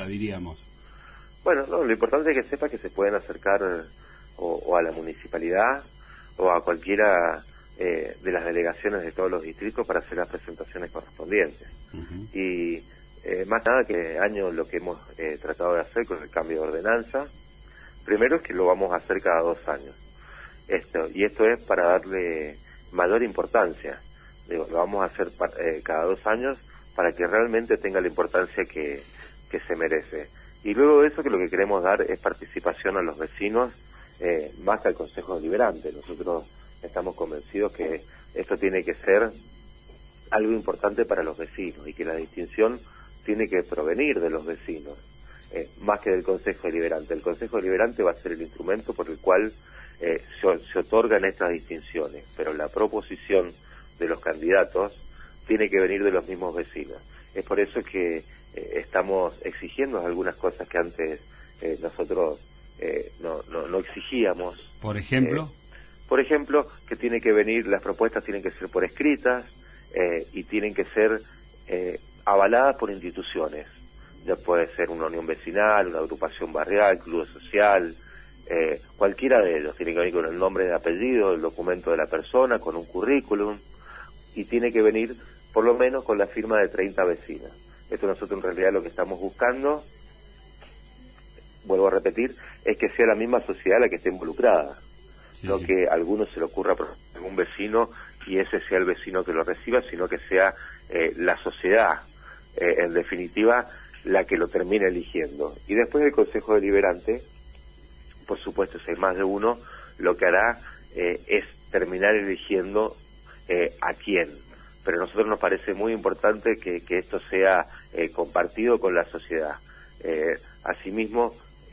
diríamos. Bueno, no, lo importante es que sepa que se pueden acercar o a la municipalidad o a cualquiera de las delegaciones de todos los distritos para hacer las presentaciones correspondientes. Y más nada que año lo que hemos tratado de hacer con el cambio de ordenanza, primero es que lo vamos a hacer cada 2 años. Esto es para darle mayor importancia. Digo, lo vamos a hacer cada 2 años para que realmente tenga la importancia que se merece. Y luego de eso, que lo que queremos dar es participación a los vecinos, más que al Consejo Deliberante. Nosotros estamos convencidos que esto tiene que ser algo importante para los vecinos y que la distinción tiene que provenir de los vecinos, más que del Consejo Deliberante. El Consejo Deliberante va a ser el instrumento por el cual se otorgan estas distinciones, pero la proposición de los candidatos tiene que venir de los mismos vecinos. Es por eso que estamos exigiendo algunas cosas que antes nosotros no exigíamos. ¿Por ejemplo? Por ejemplo, que tiene que venir, las propuestas tienen que ser por escritas y tienen que ser avaladas por instituciones. Ya puede ser una unión vecinal, una agrupación barrial, club social, cualquiera de ellos. Tiene que venir con el nombre de apellido, el documento de la persona, con un currículum, y tiene que venir por lo menos con la firma de 30 vecinas. Esto nosotros en realidad lo que estamos buscando, vuelvo a repetir, es que sea la misma sociedad la que esté involucrada. No que a alguno se le ocurra por algún vecino y ese sea el vecino que lo reciba, sino que sea la sociedad, en definitiva, la que lo termine eligiendo. Y después el Consejo Deliberante, por supuesto, si hay más de uno, lo que hará es terminar eligiendo a quién. Pero a nosotros nos parece muy importante que esto sea compartido con la sociedad. Asimismo,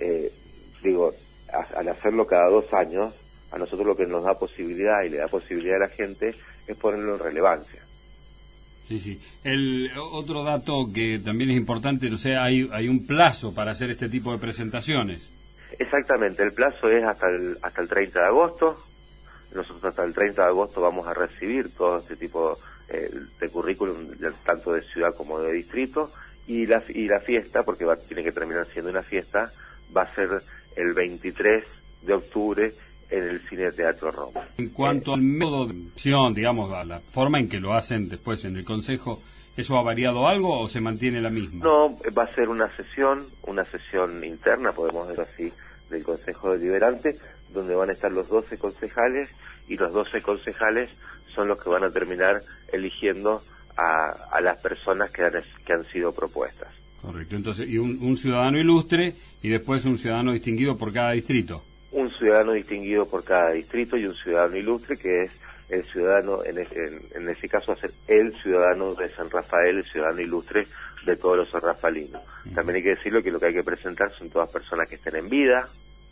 al hacerlo cada 2 años, a nosotros lo que nos da posibilidad y le da posibilidad a la gente es ponerlo en relevancia. Sí. El otro dato que también es importante, no sé, hay un plazo para hacer este tipo de presentaciones. Exactamente, el plazo es hasta el 30 de agosto. Nosotros hasta el 30 de agosto vamos a recibir todo este tipo de currículum, tanto de ciudad como de distrito, y la fiesta, porque tiene que terminar siendo una fiesta, va a ser el 23 de octubre en el Cine Teatro Roma. En cuanto al método de acción, digamos, a la forma en que lo hacen después en el Consejo, ¿eso ha variado algo o se mantiene la misma? No, va a ser una sesión interna, podemos decir así, del Consejo Deliberante, donde van a estar los 12 concejales, y los 12 concejales son los que van a terminar eligiendo a las personas que han sido propuestas. Correcto, entonces, y un ciudadano ilustre y después un ciudadano distinguido por cada distrito. Un ciudadano distinguido por cada distrito y un ciudadano ilustre, que es el ciudadano, en ese caso va a ser el ciudadano de San Rafael, el ciudadano ilustre de todos los sanrafalinos. También hay que decirlo que lo que hay que presentar son todas personas que estén en vida,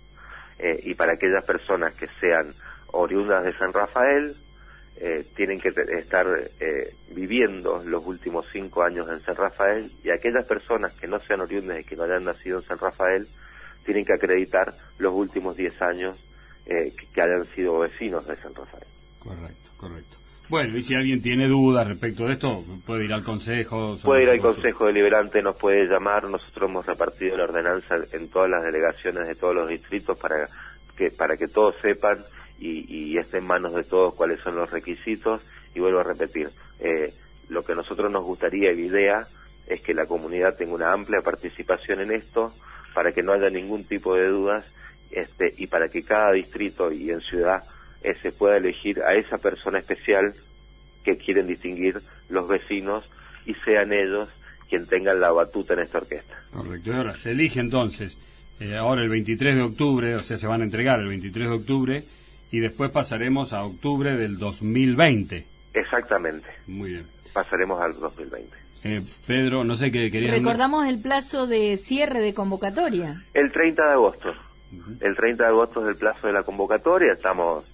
y para aquellas personas que sean oriundas de San Rafael, tienen que estar viviendo los últimos 5 años en San Rafael, y aquellas personas que no sean oriundas y que no hayan nacido en San Rafael tienen que acreditar los últimos 10 años que hayan sido vecinos de San Rafael. Correcto. Bueno, y si alguien tiene dudas respecto de esto, puede ir al Consejo. Puede ir al Consejo Deliberante, nos puede llamar. Nosotros hemos repartido la ordenanza en todas las delegaciones de todos los distritos para que todos sepan y esté en manos de todos cuáles son los requisitos. Y vuelvo a repetir, lo que a nosotros nos gustaría y la idea es que la comunidad tenga una amplia participación en esto, para que no haya ningún tipo de dudas, y para que cada distrito y en ciudad se pueda elegir a esa persona especial que quieren distinguir los vecinos, y sean ellos quien tengan la batuta en esta orquesta. Correcto, y ahora se elige entonces, ahora el 23 de octubre, o sea, se van a entregar el 23 de octubre, y después pasaremos a octubre del 2020. Exactamente. Muy bien. Pasaremos al 2020. Pedro, no sé qué querías... Recordamos el plazo de cierre de convocatoria. El 30 de agosto. El 30 de agosto es el plazo de la convocatoria. Estamos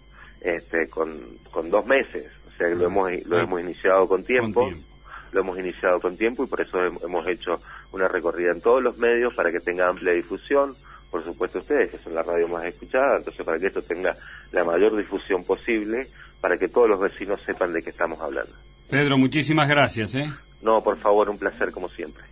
con 2 meses. O sea, lo hemos iniciado con tiempo. Lo hemos iniciado con tiempo, y por eso hemos hecho una recorrida en todos los medios para que tenga amplia difusión. Por supuesto, ustedes, que son la radio más escuchada, entonces para que esto tenga la mayor difusión posible, para que todos los vecinos sepan de qué estamos hablando. Pedro, muchísimas gracias. No, por favor, un placer como siempre.